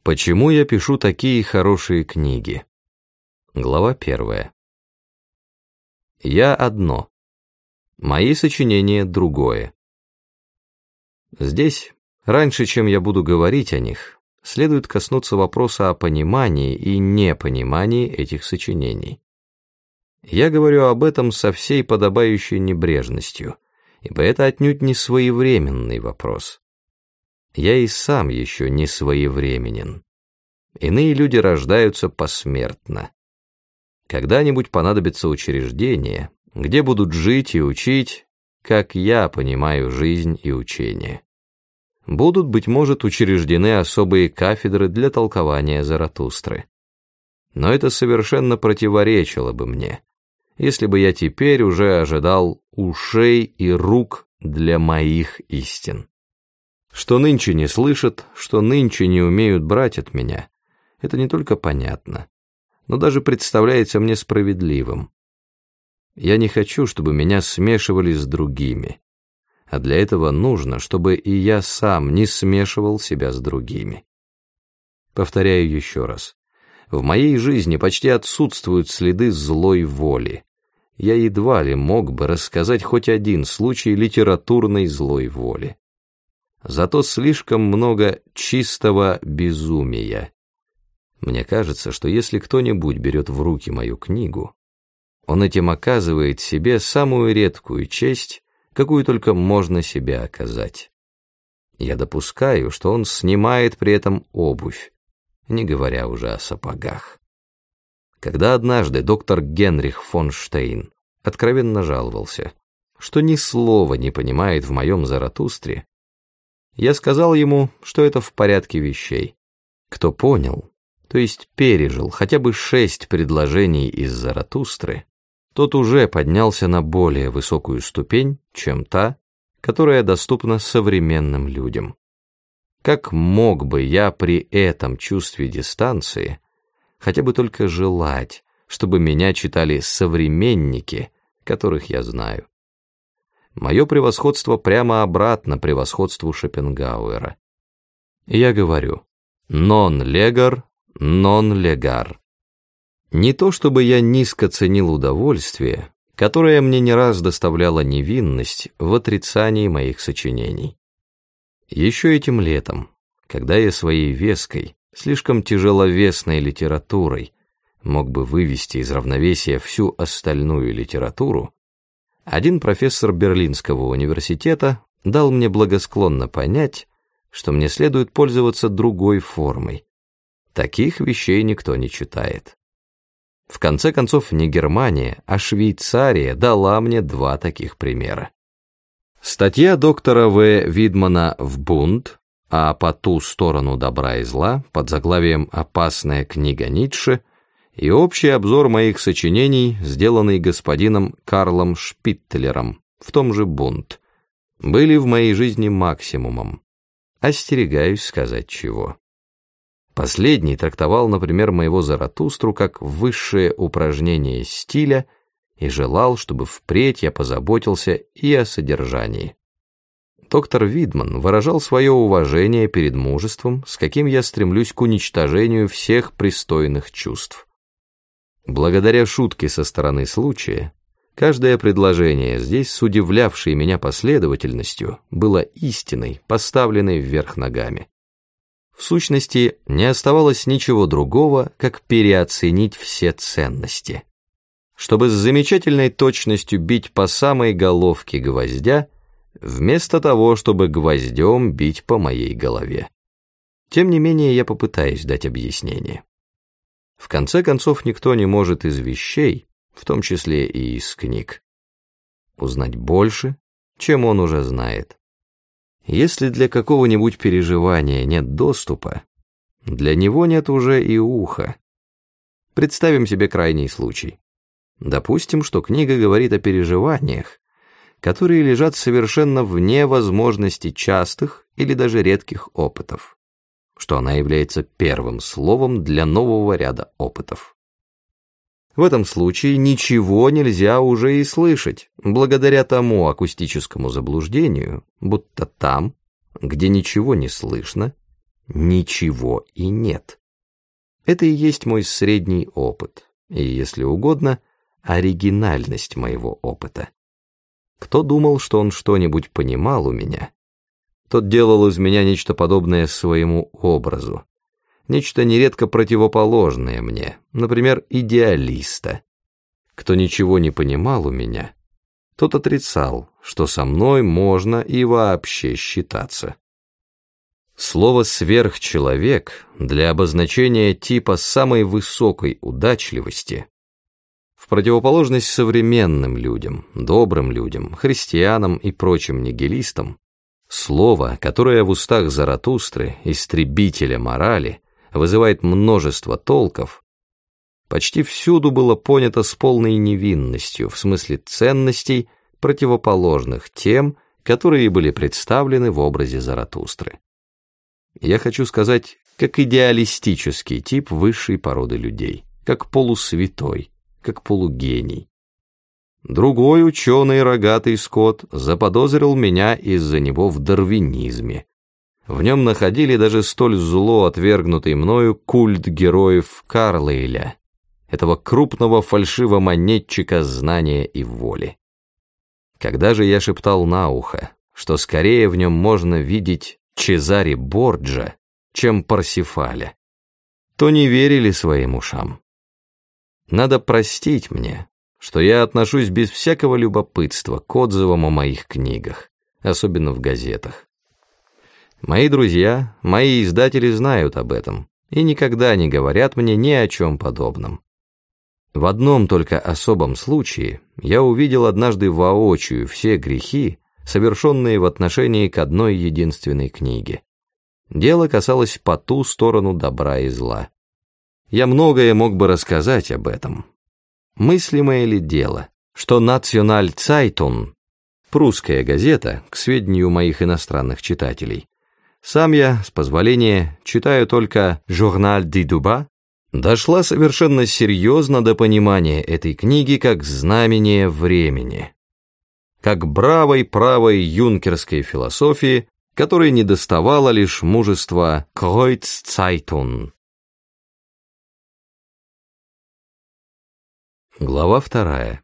Почему я пишу такие хорошие книги? Глава 1. Я одно. Мои сочинения другое. Здесь, раньше, чем я буду говорить о них, следует коснуться вопроса о понимании и непонимании этих сочинений. Я говорю об этом со всей подобающей небрежностью, ибо это отнюдь не своевременный вопрос. Я и сам еще не своевременен. Иные люди рождаются посмертно. Когда-нибудь понадобится учреждение, где будут жить и учить, как я понимаю жизнь и учение. Будут, быть может, учреждены особые кафедры для толкования Заратустры. Но это совершенно противоречило бы мне, если бы я теперь уже ожидал ушей и рук для моих истин. Что нынче не слышат, что нынче не умеют брать от меня, это не только понятно, но даже представляется мне справедливым. Я не хочу, чтобы меня смешивали с другими, а для этого нужно, чтобы и я сам не смешивал себя с другими. Повторяю еще раз. В моей жизни почти отсутствуют следы злой воли. Я едва ли мог бы рассказать хоть один случай литературной злой воли. Зато слишком много чистого безумия. Мне кажется, что если кто-нибудь берет в руки мою книгу, он этим оказывает себе самую редкую честь, какую только можно себе оказать. Я допускаю, что он снимает при этом обувь, не говоря уже о сапогах. Когда однажды доктор Генрих фон Штейн откровенно жаловался, что ни слова не понимает в моем Заратустре, я сказал ему, что это в порядке вещей. Кто понял, то есть пережил хотя бы 6 предложений из Заратустры, тот уже поднялся на более высокую ступень, чем та, которая доступна современным людям. Как мог бы я при этом чувстве дистанции хотя бы только желать, чтобы меня читали современники, которых я знаю? Мое превосходство прямо обратно превосходству Шопенгауэра. Я говорю, non legor, non legar. Не то чтобы я низко ценил удовольствие, которое мне не раз доставляла невинность в отрицании моих сочинений. Еще этим летом, когда я своей веской, слишком тяжеловесной литературой мог бы вывести из равновесия всю остальную литературу, один профессор Берлинского университета дал мне благосклонно понять, что мне следует пользоваться другой формой. Таких вещей никто не читает. В конце концов, не Германия, а Швейцария дала мне 2 таких примера. Статья доктора В. Видмана в «Бунт», а по ту сторону добра и зла, под заглавием «Опасная книга Ницше», и общий обзор моих сочинений, сделанный господином Карлом Шпиттлером в том же «Бунт», были в моей жизни максимумом. Остерегаюсь сказать чего. Последний трактовал, например, моего Заратустру как высшее упражнение стиля и желал, чтобы впредь я позаботился и о содержании. Доктор Видман выражал свое уважение перед мужеством, с каким я стремлюсь к уничтожению всех пристойных чувств. Благодаря шутке со стороны случая, каждое предложение здесь, с удивлявшей меня последовательностью, было истиной, поставленной вверх ногами. В сущности, не оставалось ничего другого, как переоценить все ценности. Чтобы с замечательной точностью бить по самой головке гвоздя, вместо того, чтобы гвоздем бить по моей голове. Тем не менее, я попытаюсь дать объяснение. В конце концов, никто не может из вещей, в том числе и из книг, узнать больше, чем он уже знает. Если для какого-нибудь переживания нет доступа, для него нет уже и уха. Представим себе крайний случай. Допустим, что книга говорит о переживаниях, которые лежат совершенно вне возможности частых или даже редких опытов, что она является первым словом для нового ряда опытов. В этом случае ничего нельзя уже и слышать, благодаря тому акустическому заблуждению, будто там, где ничего не слышно, ничего и нет. Это и есть мой средний опыт, и, если угодно, оригинальность моего опыта. Кто думал, что он что-нибудь понимал у меня, тот делал из меня нечто подобное своему образу, нечто нередко противоположное мне, например, идеалиста. Кто ничего не понимал у меня, тот отрицал, что со мной можно и вообще считаться. Слово «сверхчеловек» для обозначения типа самой высокой удачливости, в противоположность современным людям, добрым людям, христианам и прочим нигилистам, слово, которое в устах Заратустры, истребителя морали, вызывает множество толков, почти всюду было понято с полной невинностью, в смысле ценностей, противоположных тем, которые были представлены в образе Заратустры. Я хочу сказать, как идеалистический тип высшей породы людей, как полусвятой, как полугений. Другой ученый рогатый скот заподозрил меня из-за него в дарвинизме. В нем находили даже столь зло отвергнутый мною культ героев Карлейля, этого крупного фальшивомонетчика знания и воли. Когда же я шептал на ухо, что скорее в нем можно видеть Чезаре Борджа, чем Парсифаля, то не верили своим ушам. Надо простить мне, что я отношусь без всякого любопытства к отзывам о моих книгах, особенно в газетах. Мои друзья, мои издатели знают об этом и никогда не говорят мне ни о чем подобном. В одном только особом случае я увидел однажды воочию все грехи, совершенные в отношении к одной единственной книге. Дело касалось по ту сторону добра и зла. Я многое мог бы рассказать об этом. Мыслимое ли дело, что Националь-Цайтун, прусская газета, к сведению моих иностранных читателей, сам я, с позволения, читаю только «Журналь ди Дуба», дошла совершенно серьезно до понимания этой книги как знамение времени, как бравой правой юнкерской философии, которой недоставало лишь мужества Кройццайтун. Глава 2.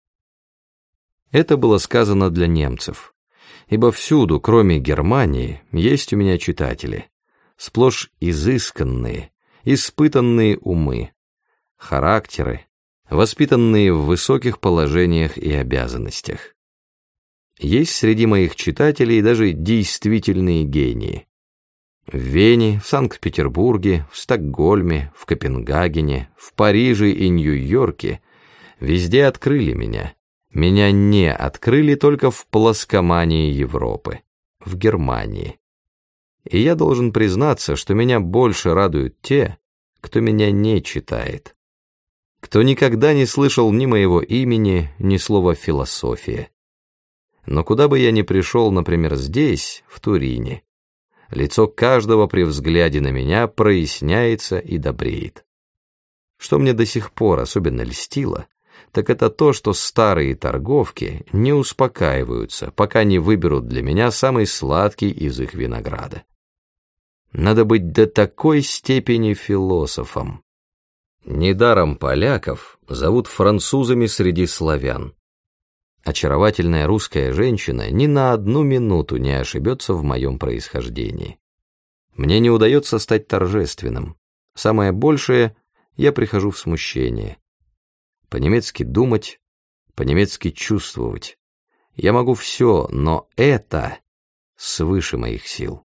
Это было сказано для немцев, ибо всюду, кроме Германии, есть у меня читатели, сплошь изысканные, испытанные умы, характеры, воспитанные в высоких положениях и обязанностях. Есть среди моих читателей даже действительные гении. В Вене, в Санкт-Петербурге, в Стокгольме, в Копенгагене, в Париже и Нью-Йорке везде открыли меня. Меня не открыли только в плоскомании Европы, в Германии. И я должен признаться, что меня больше радуют те, кто меня не читает, кто никогда не слышал ни моего имени, ни слова «философия». Но куда бы я ни пришел, например, здесь, в Турине, лицо каждого при взгляде на меня проясняется и добреет. Что мне до сих пор особенно льстило, так это то, что старые торговки не успокаиваются, пока не выберут для меня самый сладкий из их винограда. Надо быть до такой степени философом. Недаром поляков зовут французами среди славян. Очаровательная русская женщина ни на одну минуту не ошибется в моем происхождении. Мне не удается стать торжественным. Самое большее — я прихожу в смущение. По-немецки думать, по-немецки чувствовать. Я могу все, но это свыше моих сил.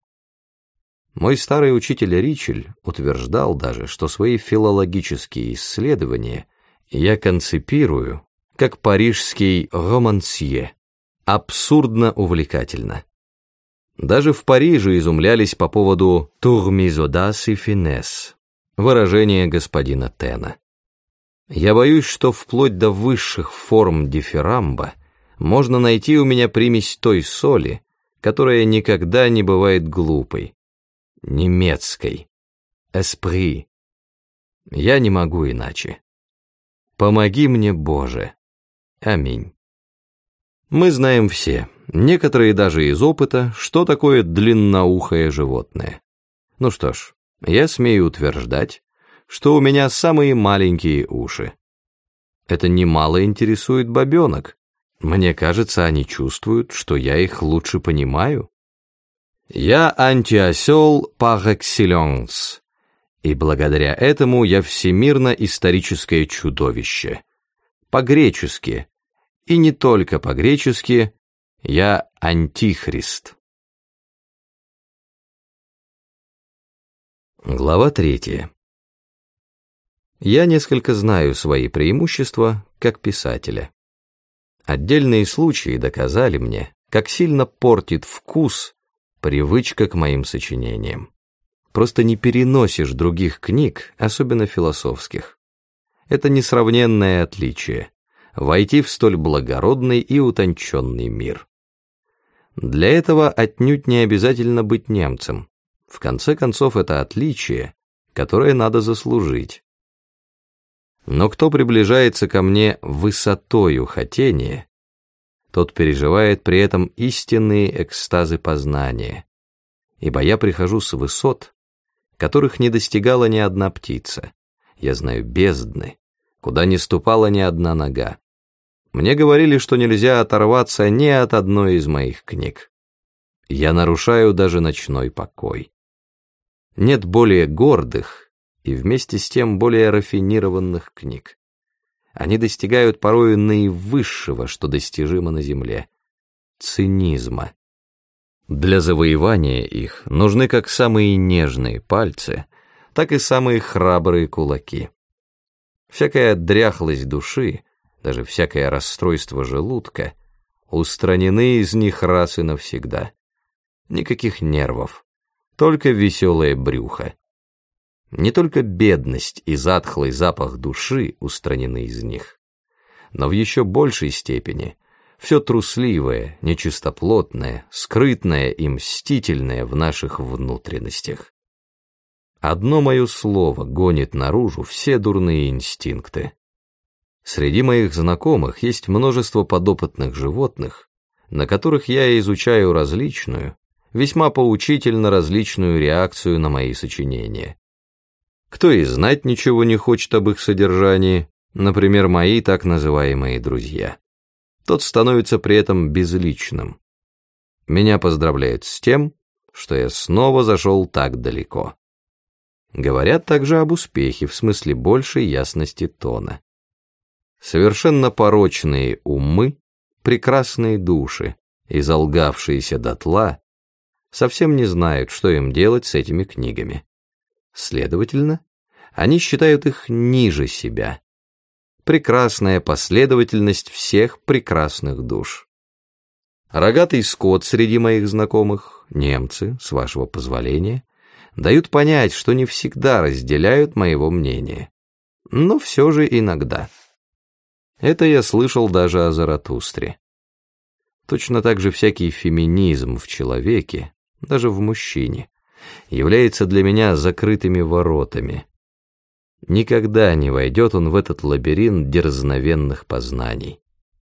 Мой старый учитель Ричель утверждал даже, что свои филологические исследования я конципирую как парижский романсье, абсурдно увлекательно. Даже в Париже изумлялись по поводу «турмизодас и финес» выражения господина Тена. Я боюсь, что вплоть до высших форм дифирамба можно найти у меня примесь той соли, которая никогда не бывает глупой, немецкой, эспри. Я не могу иначе. Помоги мне, Боже. Аминь. Мы знаем все, некоторые даже из опыта, что такое длинноухое животное. Ну что ж, я смею утверждать, что у меня самые маленькие уши. Это немало интересует бабенок. Мне кажется, они чувствуют, что я их лучше понимаю. Я антиосел par excellence, и благодаря этому я всемирно-историческое чудовище. По-гречески, и не только по-гречески, я антихрист. Глава 3. Я несколько знаю свои преимущества как писателя. Отдельные случаи доказали мне, как сильно портит вкус привычка к моим сочинениям. Просто не переносишь других книг, особенно философских. Это несравненное отличие — войти в столь благородный и утонченный мир. Для этого отнюдь не обязательно быть немцем. В конце концов, это отличие, которое надо заслужить. Но кто приближается ко мне высотою хотения, тот переживает при этом истинные экстазы познания, ибо я прихожу с высот, которых не достигала ни одна птица. Я знаю бездны, куда не ступала ни одна нога. Мне говорили, что нельзя оторваться ни от одной из моих книг. Я нарушаю даже ночной покой. Нет более гордых и вместе с тем более рафинированных книг. Они достигают порою наивысшего, что достижимо на земле — цинизма. Для завоевания их нужны как самые нежные пальцы, так и самые храбрые кулаки. Всякая дряхлость души, даже всякое расстройство желудка устранены из них раз и навсегда. Никаких нервов, только веселое брюхо. Не только бедность и затхлый запах души устранены из них, но в еще большей степени все трусливое, нечистоплотное, скрытное и мстительное в наших внутренностях. Одно мое слово гонит наружу все дурные инстинкты. Среди моих знакомых есть множество подопытных животных, на которых я изучаю различную, весьма поучительно различную реакцию на мои сочинения. Кто и знать ничего не хочет об их содержании, например, мои так называемые друзья. Тот становится при этом безличным. Меня поздравляют с тем, что я снова зашел так далеко. Говорят также об успехе в смысле большей ясности тона. Совершенно порочные умы, прекрасные души, изолгавшиеся дотла, совсем не знают, что им делать с этими книгами. Следовательно, они считают их ниже себя. Прекрасная последовательность всех прекрасных душ. Рогатый скот среди моих знакомых, немцы, с вашего позволения, дают понять, что не всегда разделяют моего мнения, но все же иногда. Это я слышал даже о Заратустре. Точно так же всякий феминизм в человеке, даже в мужчине, является для меня закрытыми воротами. Никогда не войдет он в этот лабиринт дерзновенных познаний.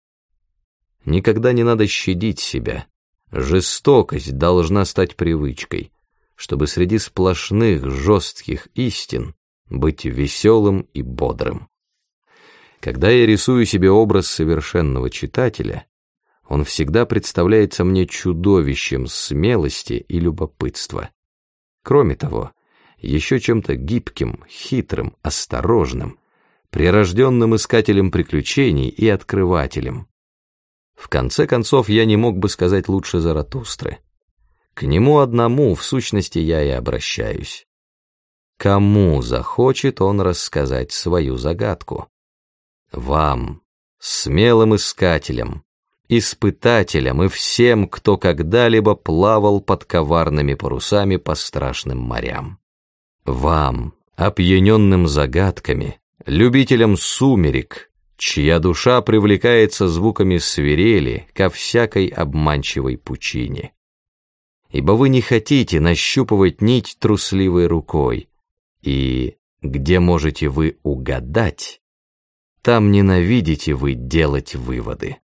Никогда не надо щадить себя. Жестокость должна стать привычкой, чтобы среди сплошных жестких истин быть веселым и бодрым. Когда я рисую себе образ совершенного читателя, он всегда представляется мне чудовищем смелости и любопытства. Кроме того, еще чем-то гибким, хитрым, осторожным, прирожденным искателем приключений и открывателем. В конце концов, я не мог бы сказать лучше Заратустры. К нему одному, в сущности, я и обращаюсь. Кому захочет он рассказать свою загадку? Вам, смелым искателям, испытателям и всем, кто когда-либо плавал под коварными парусами по страшным морям. Вам, опьяненным загадками, любителям сумерек, чья душа привлекается звуками свирели ко всякой обманчивой пучине. Ибо вы не хотите нащупывать нить трусливой рукой, и где можете вы угадать, там ненавидите вы делать выводы.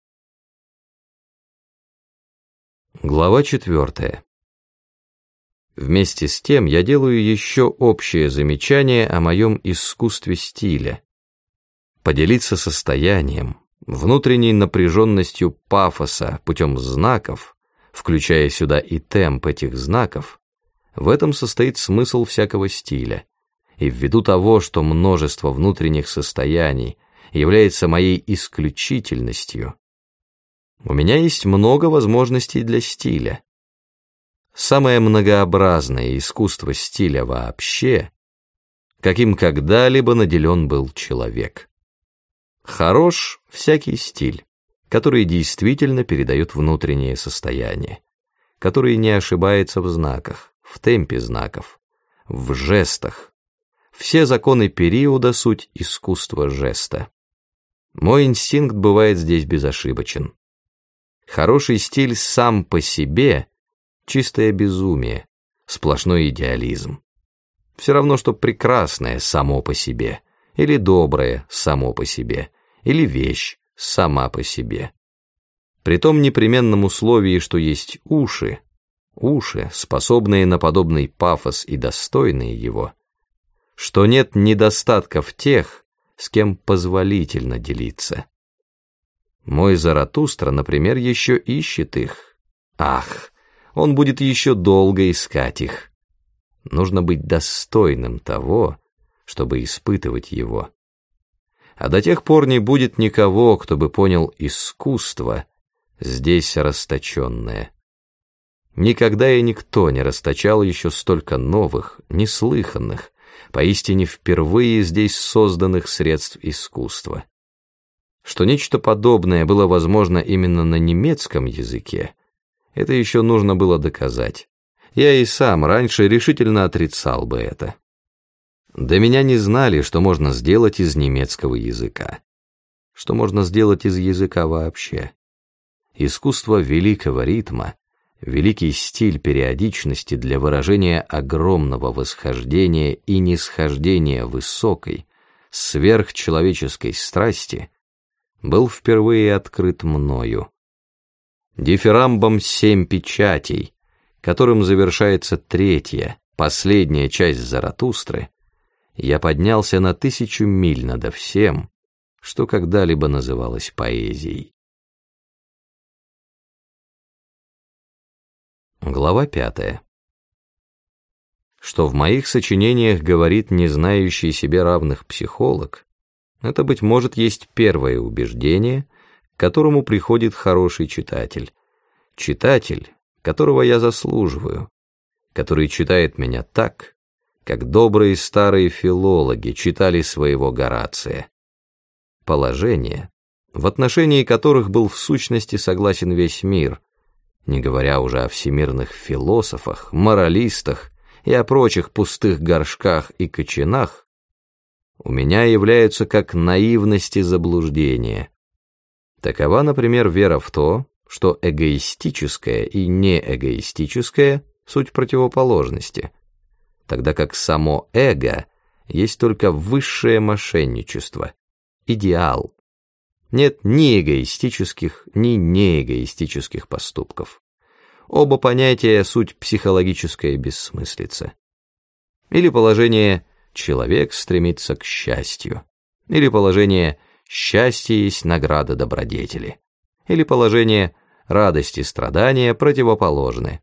Глава 4. Вместе с тем я делаю еще общее замечание о моем искусстве стиля. Поделиться состоянием, внутренней напряженностью пафоса путем знаков, включая сюда и темп этих знаков, в этом состоит смысл всякого стиля. И ввиду того, что множество внутренних состояний является моей исключительностью, у меня есть много возможностей для стиля. Самое многообразное искусство стиля вообще, каким когда-либо наделен был человек. Хорош всякий стиль, который действительно передает внутреннее состояние, который не ошибается в знаках, в темпе знаков, в жестах. Все законы периода — суть искусства жеста. Мой инстинкт бывает здесь безошибочен. Хороший стиль сам по себе — чистое безумие, сплошной идеализм. Все равно, что прекрасное само по себе, или доброе само по себе, или вещь сама по себе. При том непременном условии, что есть уши, способные на подобный пафос и достойные его, что нет недостатков тех, с кем позволительно делиться. Мой Заратустра, например, еще ищет их. Ах, он будет еще долго искать их. Нужно быть достойным того, чтобы испытывать его. А до тех пор не будет никого, кто бы понял искусство, здесь расточенное. Никогда и никто не расточал еще столько новых, неслыханных, поистине впервые здесь созданных средств искусства. Что нечто подобное было возможно именно на немецком языке, это еще нужно было доказать. Я и сам раньше решительно отрицал бы это. До меня не знали, что можно сделать из немецкого языка, что можно сделать из языка вообще. Искусство великого ритма, великий стиль периодичности для выражения огромного восхождения и нисхождения высокой, сверхчеловеческой страсти был впервые открыт мною. Дифирамбом 7 печатей, которым завершается третья, последняя часть Заратустры, я поднялся на 1000 миль над всем, что когда-либо называлось поэзией. Глава 5. Что в моих сочинениях говорит не знающий себе равных психолог, это, быть может, есть первое убеждение, к которому приходит хороший читатель. Читатель, которого я заслуживаю, который читает меня так, как добрые старые филологи читали своего Горация. Положения, в отношении которых был в сущности согласен весь мир, не говоря уже о всемирных философах, моралистах и о прочих пустых горшках и кочанах, у меня являются как наивность и заблуждение. Такова, например, вера в то, что эгоистическое и неэгоистическое — суть противоположности, тогда как само эго есть только высшее мошенничество, идеал. Нет ни эгоистических, ни неэгоистических поступков. Оба понятия — суть психологическая бессмыслица. Или положение «человек стремится к счастью», или положение «счастье есть награда добродетели», или положение «радость и страдания противоположны».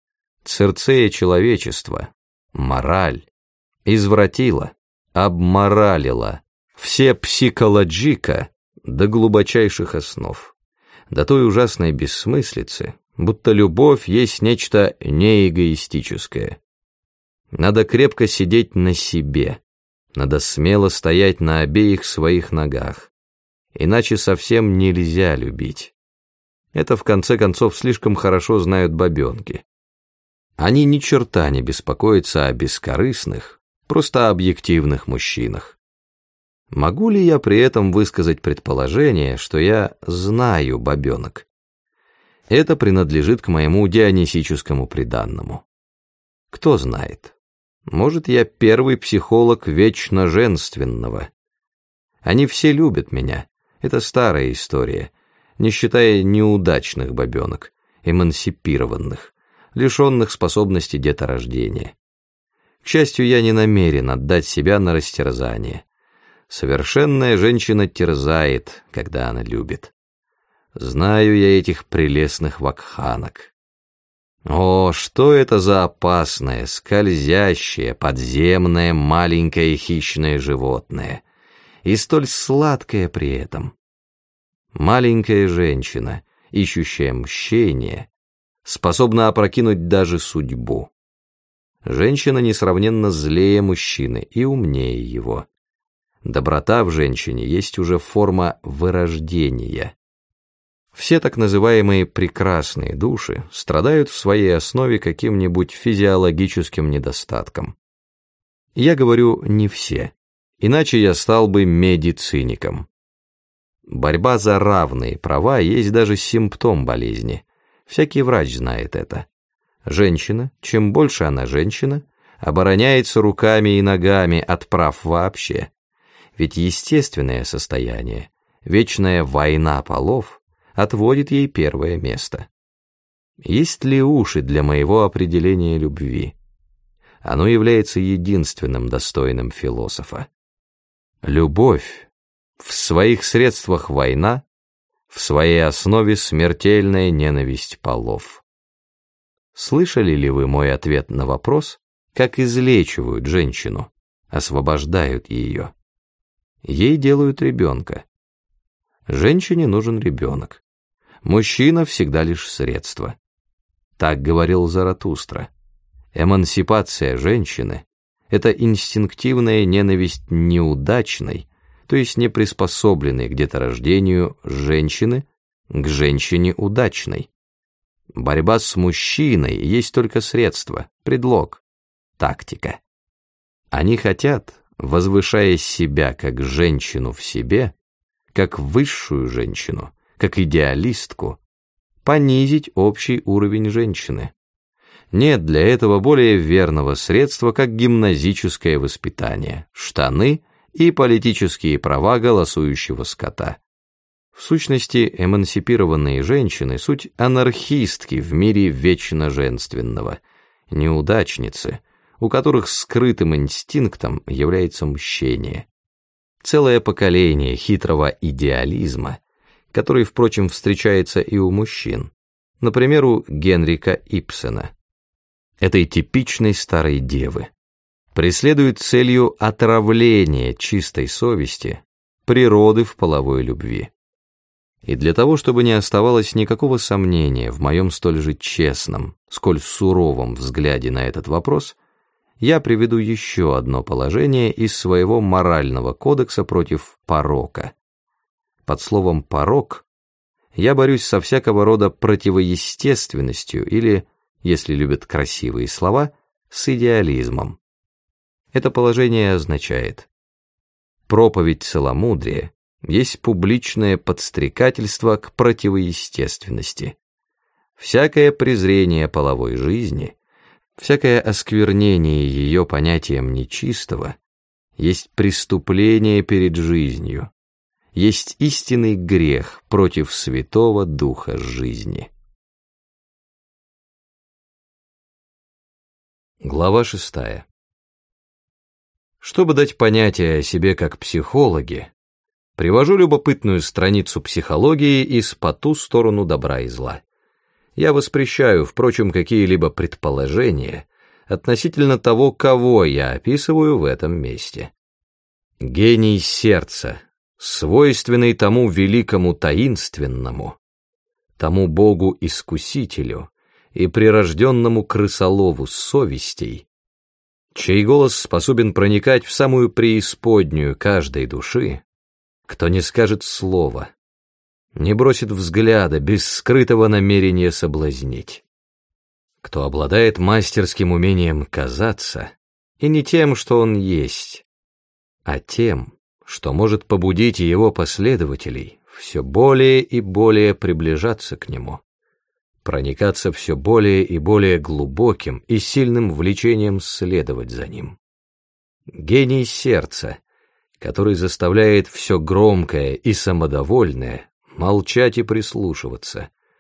Цирцея человечества, мораль, извратила, обморалила все психологика до глубочайших основ, до той ужасной бессмыслицы, будто любовь есть нечто неэгоистическое. Надо крепко сидеть на себе, надо смело стоять на обеих своих ногах, иначе совсем нельзя любить. Это, в конце концов, слишком хорошо знают бабенки. Они ни черта не беспокоятся о бескорыстных, просто объективных мужчинах. Могу ли я при этом высказать предположение, что я знаю бабенок? Это принадлежит к моему дионисическому приданному. Кто знает? Может, я первый психолог вечно женственного. Они все любят меня. Это старая история, не считая неудачных бабенок, эмансипированных, лишенных способности деторождения. К счастью, я не намерен отдать себя на растерзание. Совершенная женщина терзает, когда она любит. Знаю я этих прелестных вакханок. О, что это за опасное, скользящее, подземное, маленькое хищное животное, и столь сладкое при этом. Маленькая женщина, ищущая мщение, способна опрокинуть даже судьбу. Женщина несравненно злее мужчины и умнее его. Доброта в женщине есть уже форма вырождения. Все так называемые прекрасные души страдают в своей основе каким-нибудь физиологическим недостатком. Я говорю не все, иначе я стал бы медициником. Борьба за равные права есть даже симптом болезни. Всякий врач знает это. Женщина, чем больше она женщина, обороняется руками и ногами от прав вообще. Ведь естественное состояние, вечная война полов, отводит ей первое место. Есть ли уши для моего определения любви? Оно является единственным достойным философа. Любовь, в своих средствах война, в своей основе смертельная ненависть полов. Слышали ли вы мой ответ на вопрос, как излечивают женщину, освобождают ее? Ей делают ребенка. Женщине нужен ребенок. Мужчина всегда лишь средство. Так говорил Заратустра. Эмансипация женщины — это инстинктивная ненависть неудачной, то есть неприспособленной к деторождению женщины к женщине удачной. Борьба с мужчиной есть только средство, предлог, тактика. Они хотят, возвышая себя как женщину в себе, как высшую женщину, как идеалистку, понизить общий уровень женщины. Нет для этого более верного средства, как гимназическое воспитание, штаны и политические права голосующего скота. В сущности, эмансипированные женщины — суть анархистки в мире вечно женственного, неудачницы, у которых скрытым инстинктом является мщение. Целое поколение хитрого идеализма, который, впрочем, встречается и у мужчин, например, у Генрика Ибсена, этой типичной старой девы, преследует целью отравления чистой совести природы в половой любви. И для того, чтобы не оставалось никакого сомнения в моем столь же честном, сколь суровом взгляде на этот вопрос, я приведу еще одно положение из своего морального кодекса против порока. Под словом «порок» я борюсь со всякого рода противоестественностью или, если любят красивые слова, с идеализмом. Это положение означает: проповедь целомудрия есть публичное подстрекательство к противоестественности. Всякое презрение половой жизни, всякое осквернение ее понятием нечистого есть преступление перед жизнью, есть истинный грех против Святого Духа жизни. Глава 6. Чтобы дать понятие о себе как психологе, привожу любопытную страницу психологии из «По ту сторону добра и зла». Я воспрещаю, впрочем, какие-либо предположения относительно того, кого я описываю в этом месте. Гений сердца, свойственный тому великому таинственному, тому Богу-искусителю и прирожденному крысолову совестей, чей голос способен проникать в самую преисподнюю каждой души, кто не скажет слова, не бросит взгляда без скрытого намерения соблазнить, кто обладает мастерским умением казаться, и не тем, что он есть, а тем, что может побудить его последователей все более и более приближаться к нему, проникаться все более и более глубоким и сильным влечением следовать за ним. Гений сердца, который заставляет все громкое и самодовольное молчать и прислушиваться,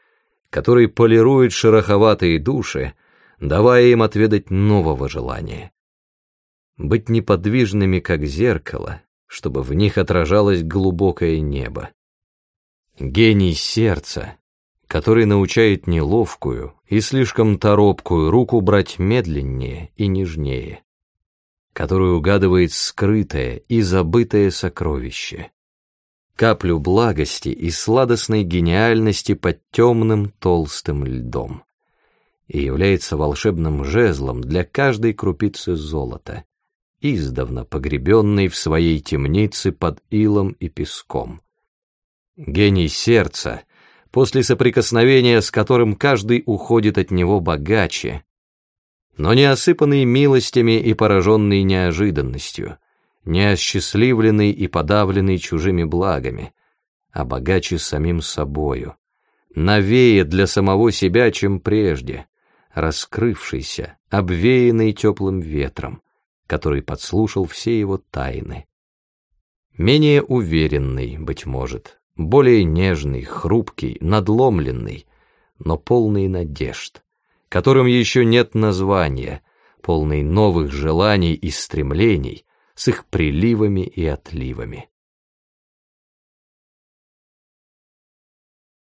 который полирует шероховатые души, давая им отведать нового желания. Быть неподвижными, как зеркало, чтобы в них отражалось глубокое небо. Гений сердца, который научает неловкую и слишком торопкую руку брать медленнее и нежнее, который угадывает скрытое и забытое сокровище, каплю благости и сладостной гениальности под темным толстым льдом, и является волшебным жезлом для каждой крупицы золота, издавна погребенной в своей темнице под илом и песком. Гений сердца, после соприкосновения с которым каждый уходит от него богаче, но не осыпанный милостями и пораженный неожиданностью, не осчастливленный и подавленный чужими благами, а богаче самим собою, новее для самого себя, чем прежде, раскрывшийся, обвеянный теплым ветром, который подслушал все его тайны. Менее уверенный, быть может, более нежный, хрупкий, надломленный, но полный надежд, которым еще нет названия, полный новых желаний и стремлений с их приливами и отливами.